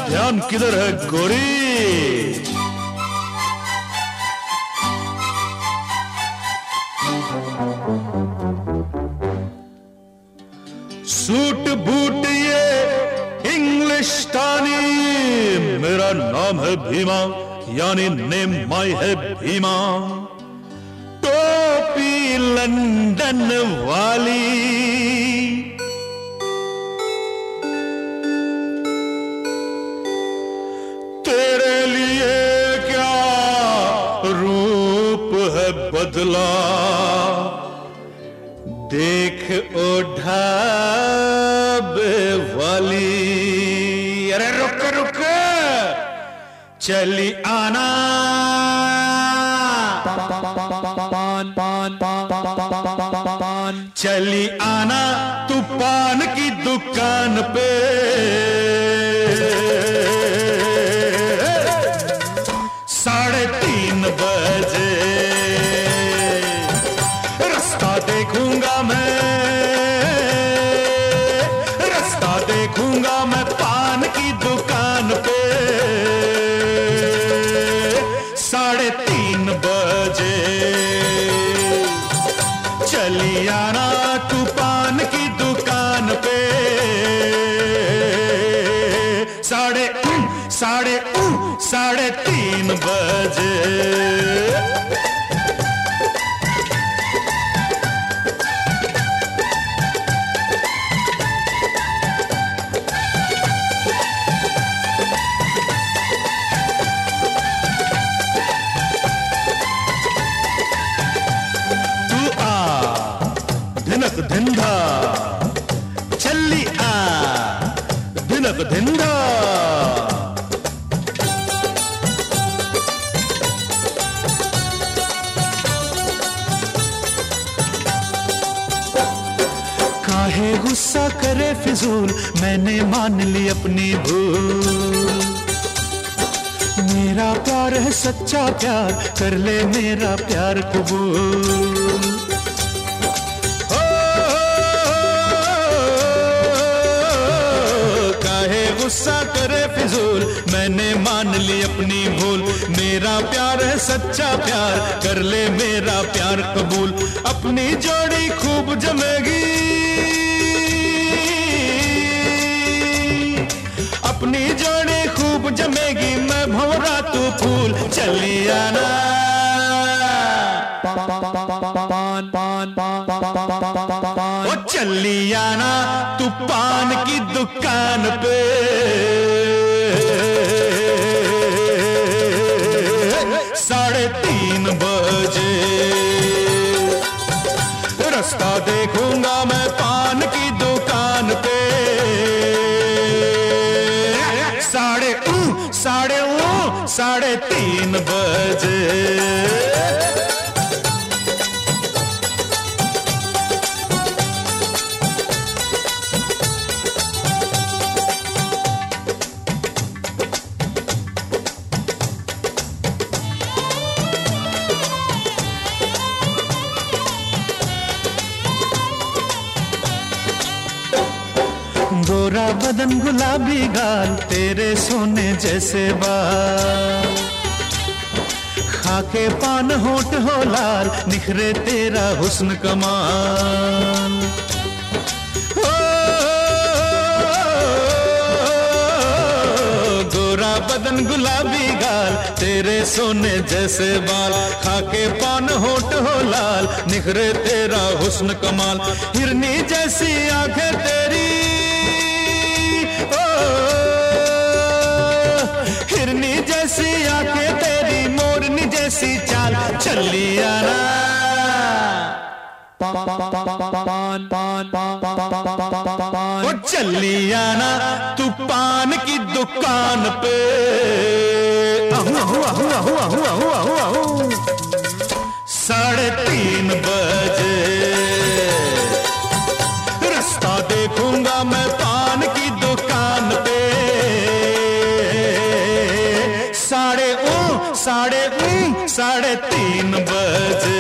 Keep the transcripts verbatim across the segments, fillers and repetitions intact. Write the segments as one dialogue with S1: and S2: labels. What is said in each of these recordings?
S1: ध्यान किधर है गोरी? सूट बूट ये इंग्लिशतानी, मेरा नाम है भीमा, यानी नेम माई है भीमा। टोपी लंदन वाली, तेरे लिए क्या रूप है बदला, देख ओ ढाबे वाली। अरे रुक रुक, चली आना, पान पान पान चली आना तू पान की दुकान पे। साढ़े तीन बजे रास्ता देखूंगा मैं, रास्ता देखूंगा मैं पान की दुकान पे। साढ़े तीन बजे चली आना तू पान की दुकान पे। साढ़े साढ़े साढ़े तीन बजे। धिनक धिंधा चली आ, धिनक धिंधा। काहे गुस्सा करे फिजूल, मैंने मान ली अपनी भूल। मेरा प्यार है सच्चा प्यार, कर ले मेरा प्यार कबूल। गुस्सा करे फिजूल, मैंने मान ली अपनी भूल। मेरा प्यार है सच्चा प्यार, कर ले मेरा प्यार कबूल। अपनी जोड़ी खूब जमेगी, अपनी जोड़ी खूब जमेगी। मैं भंवरा तू फूल, चली आना पान पान पान, ओ चली आना तू पान की दुकान पे। साढ़े तीन बजे रास्ता देखूंगा मैं पान की दुकान पे। साढ़े साढ़े साढ़े तीन बजे। गोरा बदन गुलाबी गाल, तेरे सोने जैसे बाल। खाके पान होठ हो लाल, निखरे तेरा हुस्न कमाल। ओ, गोरा बदन गुलाबी गाल, तेरे सोने जैसे बाल। खाके पान होठ हो लाल, निखरे तेरा हुस्न कमाल। हिरनी जैसी आंखें तेरी, हिरनी जैसी आंखें तेरी, मोरनी जैसी चाल, चली आना पान पान पान, ओ चली आना तू पान की दुकान पे। साढ़े तीन बजे रास्ता देखूंगा मैं पान की दुकान पे। साढ़े साढ़े साढ़े तीन बजे।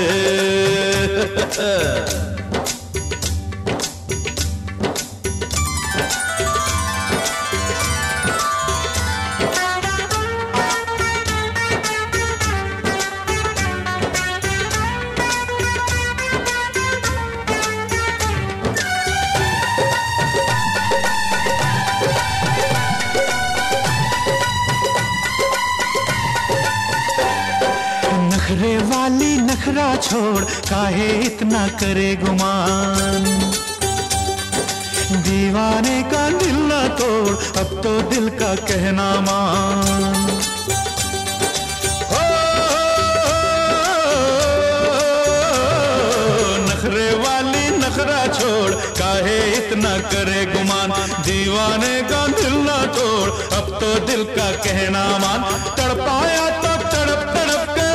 S1: नखरे वाली नखरा छोड़, काहे इतना करे गुमान। दीवाने का दिल ना तोड़, अब तो दिल का कहना मान। हो, नखरे वाली नखरा छोड़, काहे इतना करे गुमान। दीवाने का दिल ना तोड़, अब तो दिल का कहना मान। तड़पाया तो तड़प तड़प के,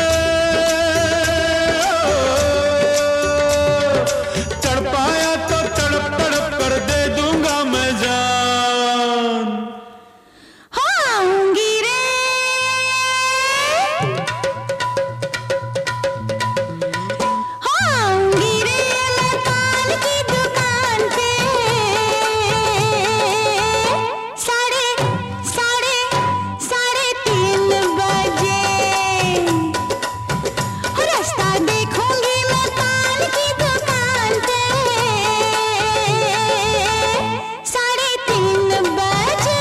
S1: तड़पाया तो तड़प तड़प कर दे दूंगा मैं जान।
S2: आऊंगी रे, आऊंगी रे लतान की दुकान पे। साढ़े साढ़े साढ़े तीन बजे रास्ता देखूंगी मैं पान की दुकान पे। साढ़े तीन बजे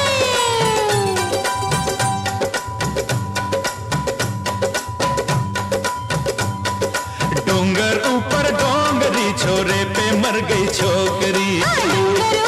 S1: डोंगर ऊपर डोंगरी, छोरे पे मर गई छोकरी।
S2: डोंगर